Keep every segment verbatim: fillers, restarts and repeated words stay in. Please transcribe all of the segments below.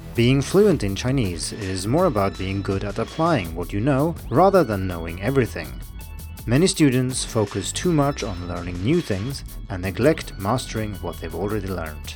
Being fluent in Chinese is more about being good at applying what you know rather than knowing everything. Many students focus too much on learning new things and neglect mastering what they've already learned.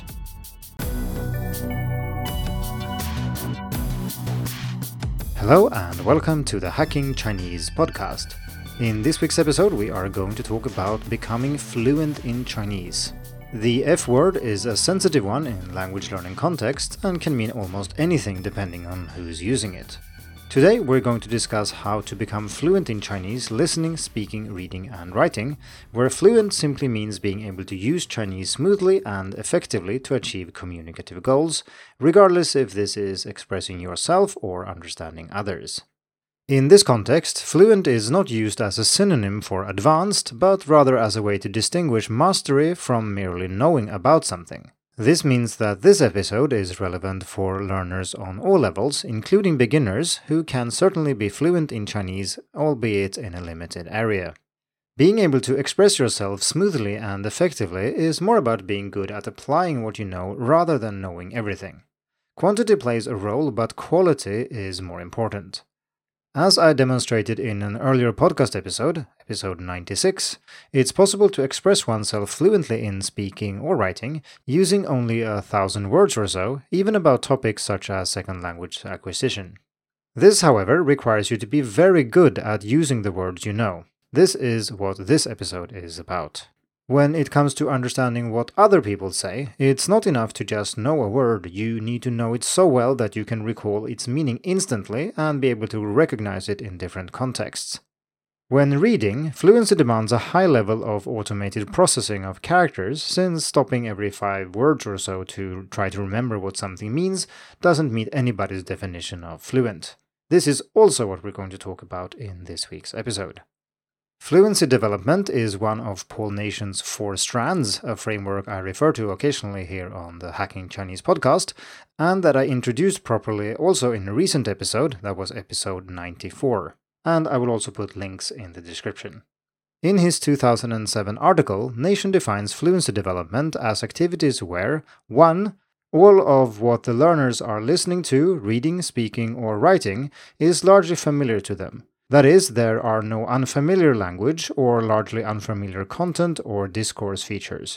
Hello and welcome to the Hacking Chinese podcast. In this week's episode, we are going to talk about becoming fluent in Chinese. The F word is a sensitive one in language learning context and can mean almost anything depending on who's using it. Today, we're going to discuss how to become fluent in Chinese listening, speaking, reading, and writing, where fluent simply means being able to use Chinese smoothly and effectively to achieve communicative goals, regardless if this is expressing yourself or understanding others. In this context, fluent is not used as a synonym for advanced, but rather as a way to distinguish mastery from merely knowing about something. This means that this episode is relevant for learners on all levels, including beginners, who can certainly be fluent in Chinese, albeit in a limited area. Being able to express yourself smoothly and effectively is more about being good at applying what you know rather than knowing everything. Quantity plays a role, but quality is more important. As I demonstrated in an earlier podcast episode, episode ninety-six, it's possible to express oneself fluently in speaking or writing using only a thousand words or so, even about topics such as second language acquisition. This, however, requires you to be very good at using the words you know. This is what this episode is about. When it comes to understanding what other people say, it's not enough to just know a word. You need to know it so well that you can recall its meaning instantly and be able to recognize it in different contexts. When reading, fluency demands a high level of automated processing of characters, since stopping every five words or so to try to remember what something means doesn't meet anybody's definition of fluent. This is also what we're going to talk about in this week's episode. Fluency development is one of Paul Nation's four strands, a framework I refer to occasionally here on the Hacking Chinese podcast, and that I introduced properly also in a recent episode, that was episode ninety-four, and I will also put links in the description. In his two thousand seven article, Nation defines fluency development as activities where one All of what the learners are listening to, reading, speaking, or writing is largely familiar to them. That is, there are no unfamiliar language or largely unfamiliar content or discourse features.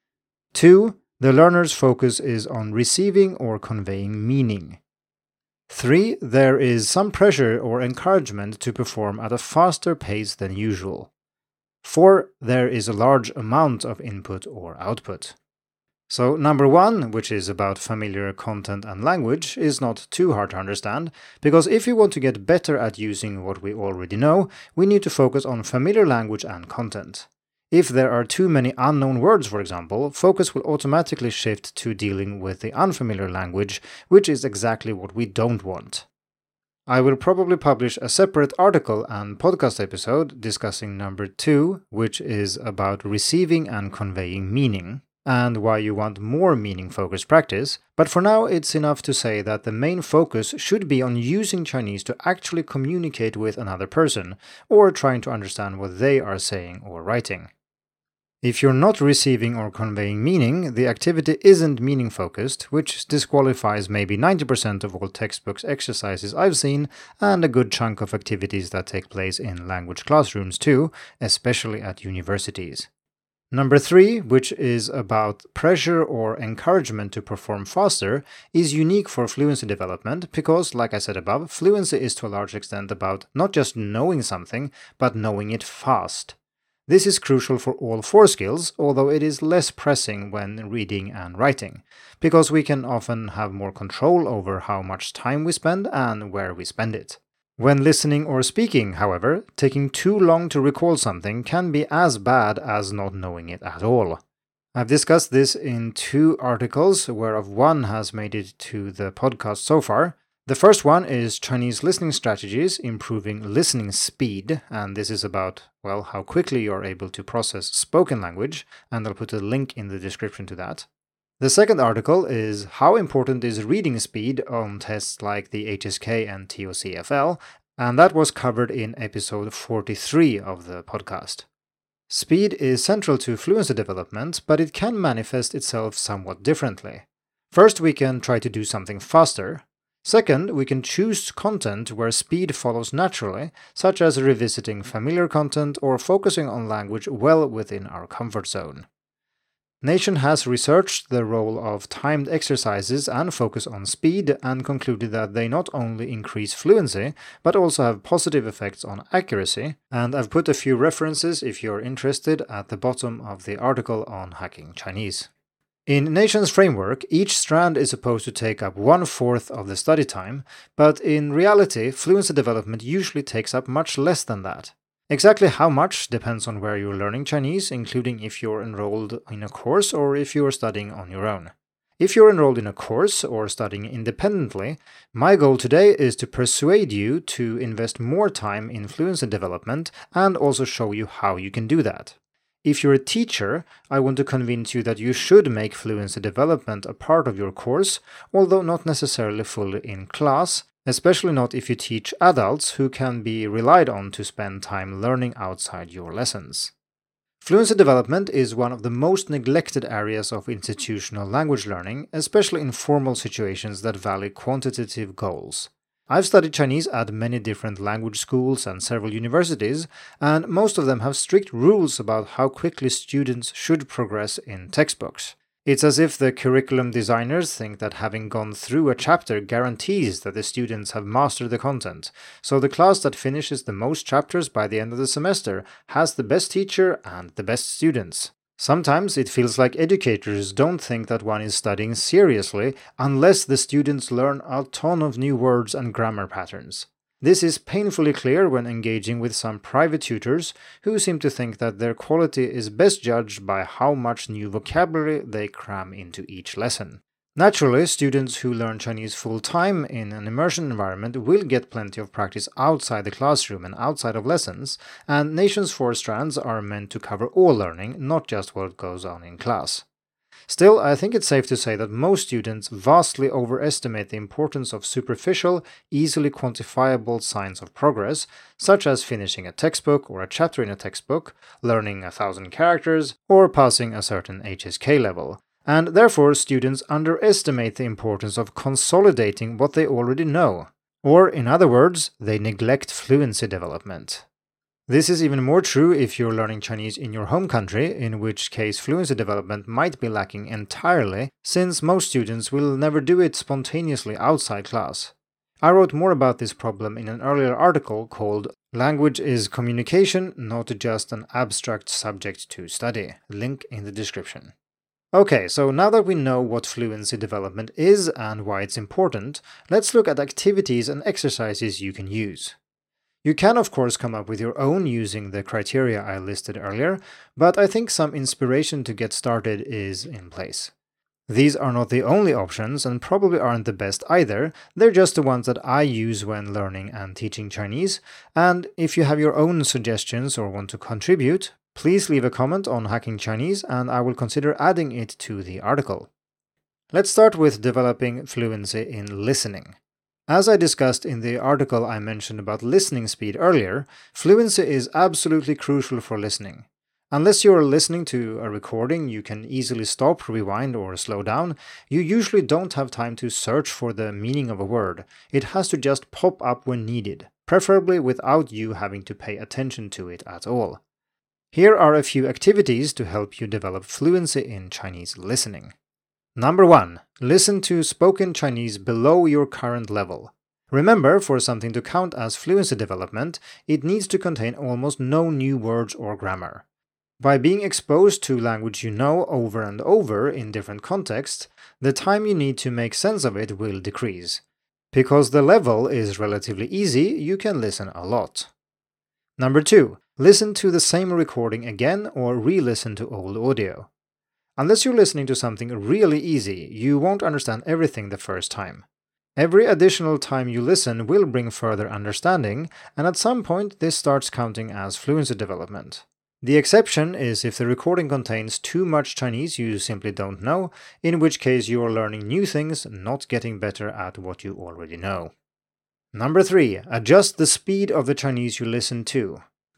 Two. The learner's focus is on receiving or conveying meaning. Three. There is some pressure or encouragement to perform at a faster pace than usual. Four. There is a large amount of input or output. So number one, which is about familiar content and language, is not too hard to understand, because if you want to get better at using what we already know, we need to focus on familiar language and content. If there are too many unknown words, for example, focus will automatically shift to dealing with the unfamiliar language, which is exactly what we don't want. I will probably publish a separate article and podcast episode discussing number two, which is about receiving and conveying meaning, and why you want more meaning-focused practice, but for now it's enough to say that the main focus should be on using Chinese to actually communicate with another person, or trying to understand what they are saying or writing. If you're not receiving or conveying meaning, the activity isn't meaning-focused, which disqualifies maybe ninety percent of all textbooks exercises I've seen, and a good chunk of activities that take place in language classrooms too, especially at universities. Number three, which is about pressure or encouragement to perform faster, is unique for fluency development because, like I said above, fluency is to a large extent about not just knowing something, but knowing it fast. This is crucial for all four skills, although it is less pressing when reading and writing, because we can often have more control over how much time we spend and where we spend it. When listening or speaking, however, taking too long to recall something can be as bad as not knowing it at all. I've discussed this in two articles, whereof one has made it to the podcast so far. The first one is Chinese listening strategies, improving listening speed, and this is about, well, how quickly you're able to process spoken language, and I'll put a link in the description to that. The second article is How Important is Reading Speed on tests like the H S K and T O C F L, and that was covered in episode forty-three of the podcast. Speed is central to fluency development, but it can manifest itself somewhat differently. First, we can try to do something faster. Second, we can choose content where speed follows naturally, such as revisiting familiar content or focusing on language well within our comfort zone. Nation has researched the role of timed exercises and focus on speed and concluded that they not only increase fluency, but also have positive effects on accuracy, and I've put a few references if you're interested at the bottom of the article on Hacking Chinese. In Nation's framework, each strand is supposed to take up one-fourth of the study time, but in reality, fluency development usually takes up much less than that. Exactly how much depends on where you're learning Chinese, including if you're enrolled in a course or if you're studying on your own. If you're enrolled in a course or studying independently, my goal today is to persuade you to invest more time in fluency development and also show you how you can do that. If you're a teacher, I want to convince you that you should make fluency development a part of your course, although not necessarily fully in class, especially not if you teach adults who can be relied on to spend time learning outside your lessons. Fluency development is one of the most neglected areas of institutional language learning, especially in formal situations that value quantitative goals. I've studied Chinese at many different language schools and several universities, and most of them have strict rules about how quickly students should progress in textbooks. It's as if the curriculum designers think that having gone through a chapter guarantees that the students have mastered the content, so the class that finishes the most chapters by the end of the semester has the best teacher and the best students. Sometimes it feels like educators don't think that one is studying seriously unless the students learn a ton of new words and grammar patterns. This is painfully clear when engaging with some private tutors who seem to think that their quality is best judged by how much new vocabulary they cram into each lesson. Naturally, students who learn Chinese full-time in an immersion environment will get plenty of practice outside the classroom and outside of lessons, and Nation's four strands are meant to cover all learning, not just what goes on in class. Still, I think it's safe to say that most students vastly overestimate the importance of superficial, easily quantifiable signs of progress, such as finishing a textbook or a chapter in a textbook, learning a thousand characters, or passing a certain H S K level. And therefore, students underestimate the importance of consolidating what they already know. Or, in other words, they neglect fluency development. This is even more true if you're learning Chinese in your home country, in which case fluency development might be lacking entirely, since most students will never do it spontaneously outside class. I wrote more about this problem in an earlier article called Language is Communication, Not Just an Abstract Subject to Study, link in the description. Okay, so now that we know what fluency development is and why it's important, let's look at activities and exercises you can use. You can of course come up with your own using the criteria I listed earlier, but I think some inspiration to get started is in place. These are not the only options and probably aren't the best either, they're just the ones that I use when learning and teaching Chinese, and if you have your own suggestions or want to contribute, please leave a comment on Hacking Chinese and I will consider adding it to the article. Let's start with developing fluency in listening. As I discussed in the article I mentioned about listening speed earlier, fluency is absolutely crucial for listening. Unless you're listening to a recording you can easily stop, rewind, or slow down, you usually don't have time to search for the meaning of a word. It has to just pop up when needed, preferably without you having to pay attention to it at all. Here are a few activities to help you develop fluency in Chinese listening. Number one. Listen to spoken Chinese below your current level. Remember, for something to count as fluency development, it needs to contain almost no new words or grammar. By being exposed to language you know over and over in different contexts, the time you need to make sense of it will decrease. Because the level is relatively easy, you can listen a lot. Number two. Listen to the same recording again or re-listen to old audio. Unless you're listening to something really easy, you won't understand everything the first time. Every additional time you listen will bring further understanding, and at some point this starts counting as fluency development. The exception is if the recording contains too much Chinese you simply don't know, in which case you are learning new things, not getting better at what you already know. Number three. Adjust the speed of the Chinese you listen to.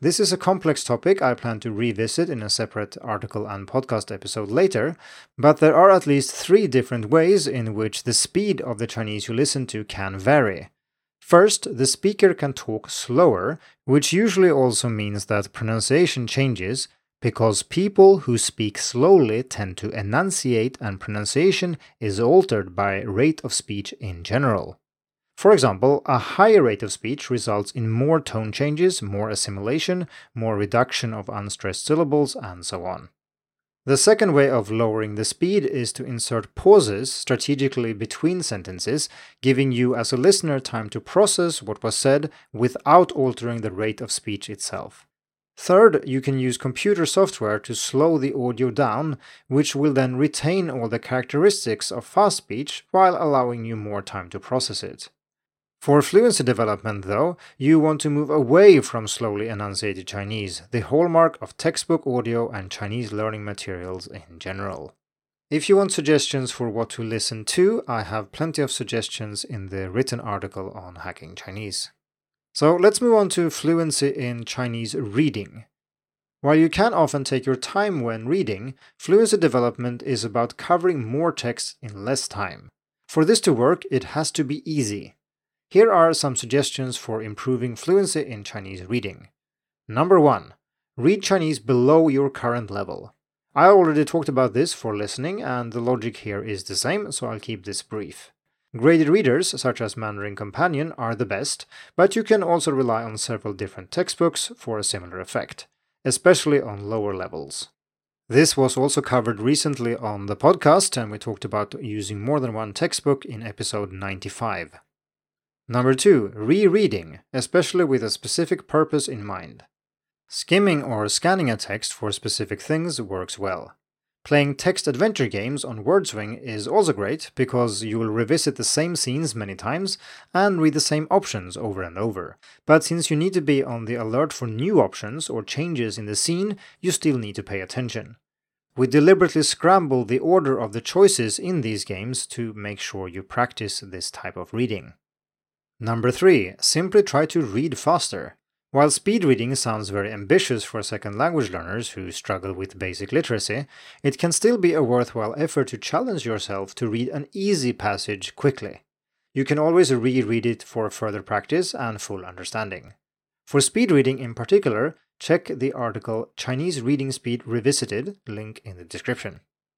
This is a complex topic I plan to revisit in a separate article and podcast episode later, but there are at least three different ways in which the speed of the Chinese you listen to can vary. First, the speaker can talk slower, which usually also means that pronunciation changes, because people who speak slowly tend to enunciate and pronunciation is altered by rate of speech in general. For example, a higher rate of speech results in more tone changes, more assimilation, more reduction of unstressed syllables, and so on. The second way of lowering the speed is to insert pauses strategically between sentences, giving you as a listener time to process what was said without altering the rate of speech itself. Third, you can use computer software to slow the audio down, which will then retain all the characteristics of fast speech while allowing you more time to process it. For fluency development, though, you want to move away from slowly enunciated Chinese, the hallmark of textbook audio and Chinese learning materials in general. If you want suggestions for what to listen to, I have plenty of suggestions in the written article on Hacking Chinese. So let's move on to fluency in Chinese reading. While you can often take your time when reading, fluency development is about covering more text in less time. For this to work, it has to be easy. Here are some suggestions for improving fluency in Chinese reading. Number one. Read Chinese below your current level. I already talked about this for listening, and the logic here is the same, so I'll keep this brief. Graded readers, such as Mandarin Companion, are the best, but you can also rely on several different textbooks for a similar effect, especially on lower levels. This was also covered recently on the podcast, and we talked about using more than one textbook in episode ninety-five. Number two. Rereading, especially with a specific purpose in mind. Skimming or scanning a text for specific things works well. Playing text adventure games on WordSwing is also great because you will revisit the same scenes many times and read the same options over and over. But since you need to be on the alert for new options or changes in the scene, you still need to pay attention. We deliberately scramble the order of the choices in these games to make sure you practice this type of reading. Number three. Simply try to read faster. While speed reading sounds very ambitious for second language learners who struggle with basic literacy, it can still be a worthwhile effort to challenge yourself to read an easy passage quickly. You can always reread it for further practice and full understanding. For speed reading in particular, check the article Chinese Reading Speed Revisited, link in the description.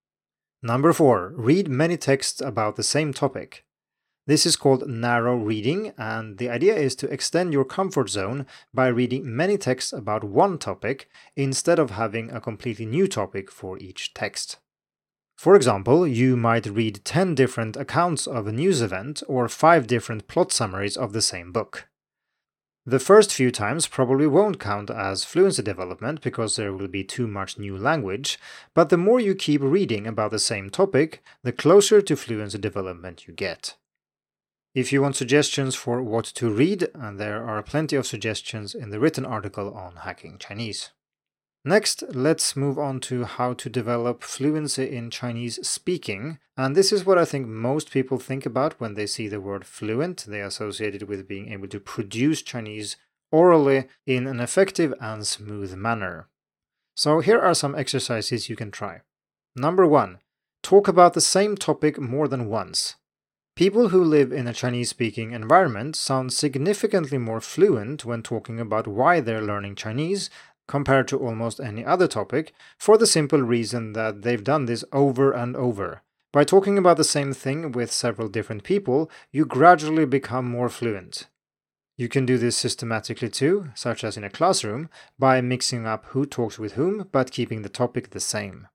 Number four. Read many texts about the same topic. This is called narrow reading, and the idea is to extend your comfort zone by reading many texts about one topic instead of having a completely new topic for each text. For example, you might read ten different accounts of a news event or five different plot summaries of the same book. The first few times probably won't count as fluency development because there will be too much new language, but the more you keep reading about the same topic, the closer to fluency development you get. If you want suggestions for what to read, and there are plenty of suggestions in the written article on Hacking Chinese. Next, let's move on to how to develop fluency in Chinese speaking, and this is what I think most people think about when they see the word fluent. They associate it with being able to produce Chinese orally in an effective and smooth manner. So here are some exercises you can try. Number one. Talk about the same topic more than once. People who live in a Chinese-speaking environment sound significantly more fluent when talking about why they're learning Chinese compared to almost any other topic, for the simple reason that they've done this over and over. By talking about the same thing with several different people, you gradually become more fluent. You can do this systematically too, such as in a classroom, by mixing up who talks with whom, but keeping the topic the same.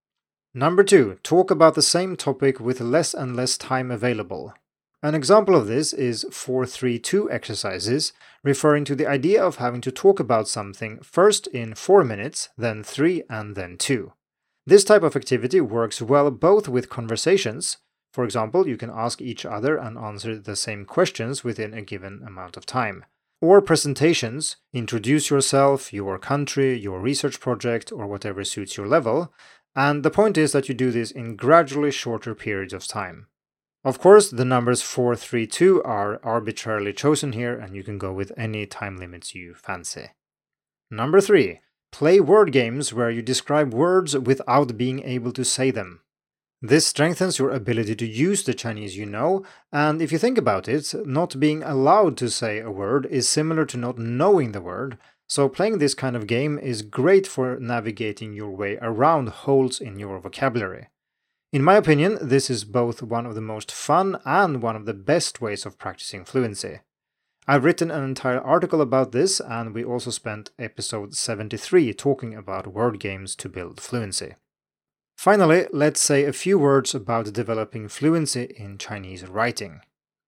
Number two. Talk about the same topic with less and less time available. An example of this is four three two exercises, referring to the idea of having to talk about something first in four minutes, then three, and then two. This type of activity works well both with conversations. For example, you can ask each other and answer the same questions within a given amount of time. Or presentations, introduce yourself, your country, your research project, or whatever suits your level. And the point is that you do this in gradually shorter periods of time. Of course, the numbers four three two are arbitrarily chosen here, and you can go with any time limits you fancy. Number three. Play word games where you describe words without being able to say them. This strengthens your ability to use the Chinese you know, and if you think about it, not being allowed to say a word is similar to not knowing the word, so playing this kind of game is great for navigating your way around holes in your vocabulary. In my opinion, this is both one of the most fun and one of the best ways of practicing fluency. I've written an entire article about this, and we also spent episode seventy-three talking about word games to build fluency. Finally, let's say a few words about developing fluency in Chinese writing.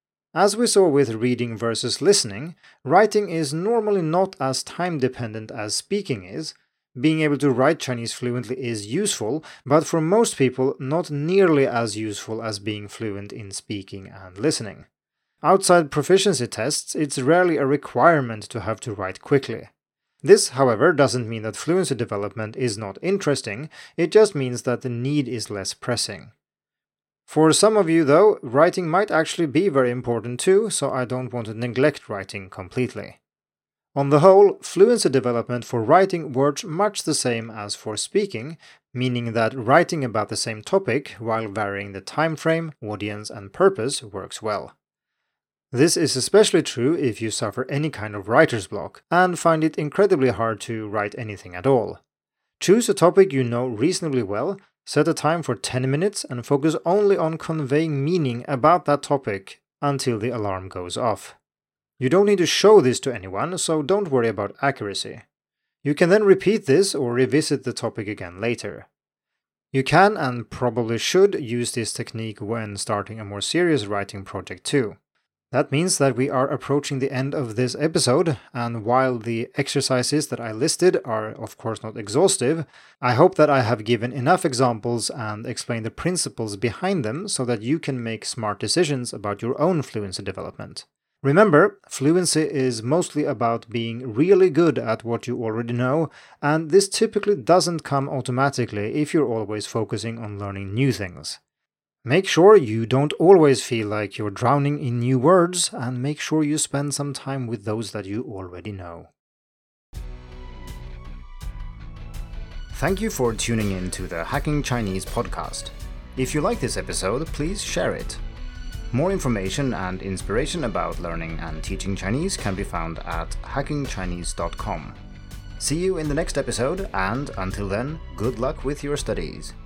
As we saw with reading versus listening, writing is normally not as time-dependent as speaking is. Being able to write Chinese fluently is useful, but for most people not nearly as useful as being fluent in speaking and listening. Outside proficiency tests, it's rarely a requirement to have to write quickly. This, however, doesn't mean that fluency development is not interesting, it just means that the need is less pressing. For some of you, though, writing might actually be very important too, so I don't want to neglect writing completely. On the whole, fluency development for writing works much the same as for speaking, meaning that writing about the same topic while varying the time frame, audience, and purpose works well. This is especially true if you suffer any kind of writer's block and find it incredibly hard to write anything at all. Choose a topic you know reasonably well, set a time for ten minutes, and focus only on conveying meaning about that topic until the alarm goes off. You don't need to show this to anyone, so don't worry about accuracy. You can then repeat this or revisit the topic again later. You can and probably should use this technique when starting a more serious writing project too. That means that we are approaching the end of this episode, and while the exercises that I listed are of course not exhaustive, I hope that I have given enough examples and explained the principles behind them so that you can make smart decisions about your own fluency development. Remember, fluency is mostly about being really good at what you already know, and this typically doesn't come automatically if you're always focusing on learning new things. Make sure you don't always feel like you're drowning in new words, and make sure you spend some time with those that you already know. Thank you for tuning in to the Hacking Chinese podcast. If you like this episode, please share it. More information and inspiration about learning and teaching Chinese can be found at hacking chinese dot com. See you in the next episode, and until then, good luck with your studies.